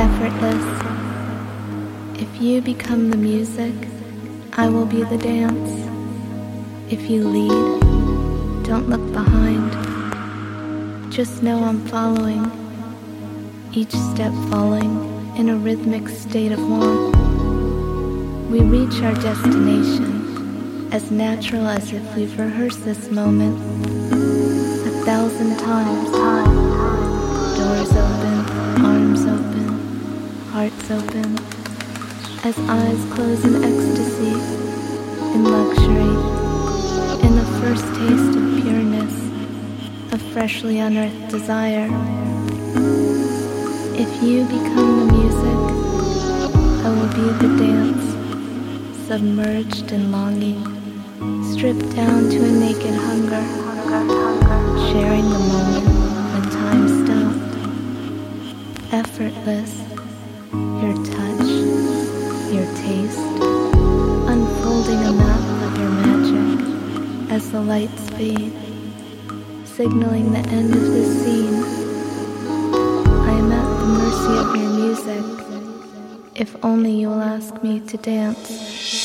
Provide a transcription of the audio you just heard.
effortless. If you become the music, I will be the dance. If you lead, don't look behind. Just know I'm following, each step falling in a rhythmic state of want. We reach our destination as natural as if we've rehearsed this moment 1,000 times. Doors open, arms open, hearts open, as eyes close in ecstasy, in luxury, in the first taste of pureness, of freshly unearthed desire. If you become the music, I will be the dance, submerged in longing, stripped down to a naked hunger, sharing the moment when time stopped. Effortless, your touch, your taste, unfolding a map of your magic as the lights fade, signaling the end of this scene. I am at the mercy of your music, if only you will ask me to dance.